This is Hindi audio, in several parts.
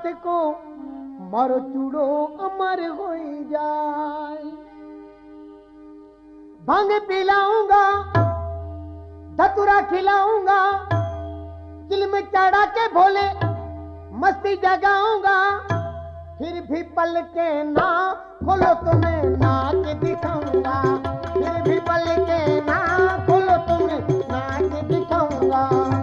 को मारो चूड़ो अमर हो जाए। भांग पिलाऊंगा, धतुरा खिलाऊंगा, दिल में चढ़ा के भोले मस्ती जगाऊंगा। फिर भी पल के ना खोलो तुम्हें नाच दिखाऊंगा। फिर भी पल के ना खोलो तुम्हें नाच दिखाऊंगा।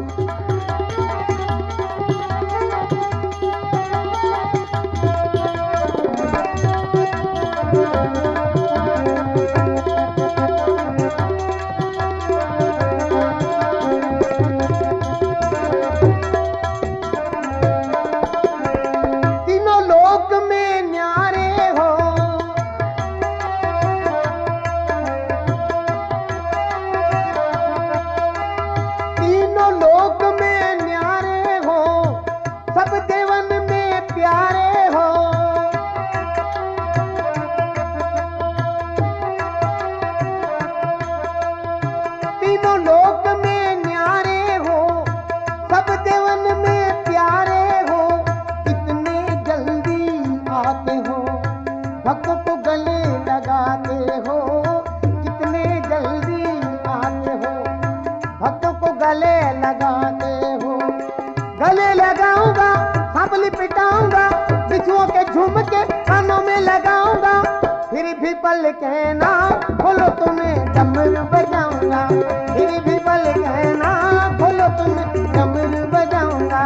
भक्तों को गले लगाते हो, कितने जल्दी आते हो। भक्तों को गले लगाते हो। गले लगाऊंगा, सांप लिपटाऊंगा, बिच्छुओं के झुमके कानों में लगाऊंगा। फिर भी पल कहना खोलो तुम्हें डमरू बजाऊंगा। फिर भी पल कहना खोलो तुम्हें डमरू बजाऊंगा।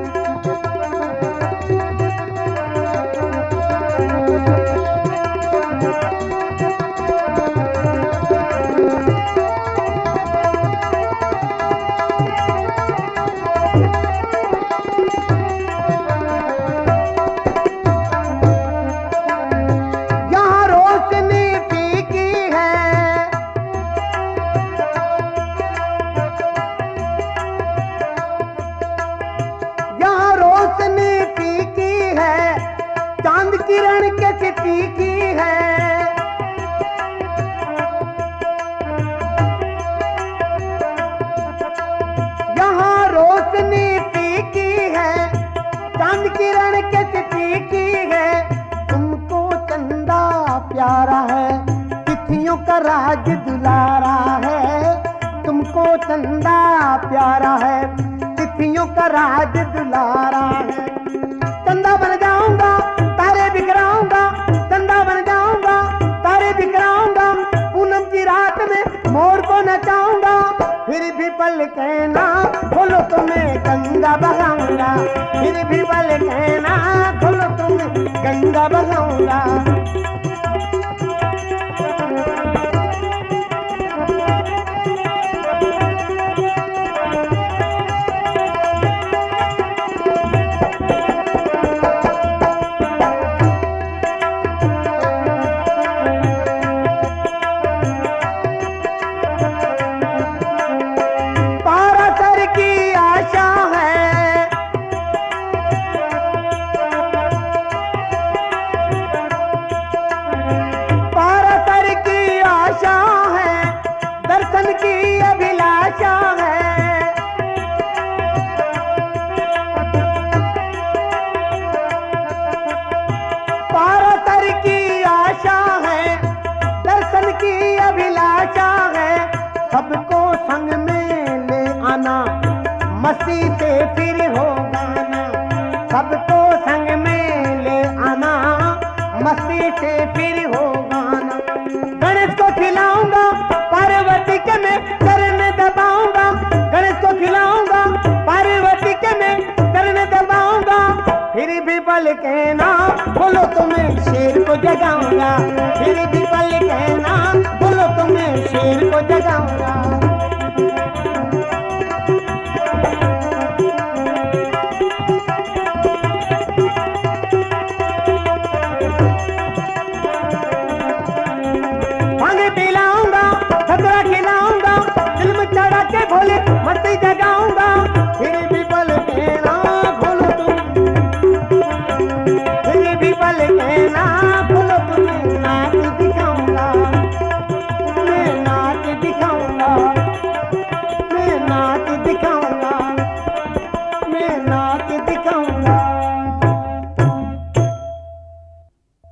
किरण कैसी तीखी है, यहाँ रोशनी तीखी है, चांद किरण कैसी तीखी है। तुमको चंदा प्यारा है, तिथियों का राज दुलारा है। तुमको चंदा प्यारा है, तिथियों का राज दुलारा है। चंदा बन जाऊंगा, तारे बिखराऊंगा, चंदा बन जाऊंगा, तारे बिखराऊंगा। पूनम की रात में मोर को नचाऊंगा। फिर भी पल कहना खोलो तुम्हें गंगा बहाऊंगा। फिर भी पल कहना खोलो तुम्हें गंगा बहाऊंगा। सबको संग में ले आना, मस्ती से फिर हो गाना। सबको संग में ले आना, मस्ती से फिर हो गाना। गणेश को खिलाऊंगा, पार्वती के मैं चरण दबाऊंगा। गणेश को खिलाऊंगा, पार्वती के मैं चरण दबाऊंगा। फिर भी पल कहना बोलो तुम्हें शेर को जगाऊंगा। फिर भी पल कहना बोलो तुम्हें शेर को जगाऊंगा। भोले मस्ती जगाऊंगा। फिर भी पल कहना खोलो तुम, फिर भी पल कहना खोलो तुम्हें नाच दिखाऊंगा। मैं नाच दिखाऊंगा, मैं नाच दिखाऊंगा, मैं नाच दिखाऊंगा।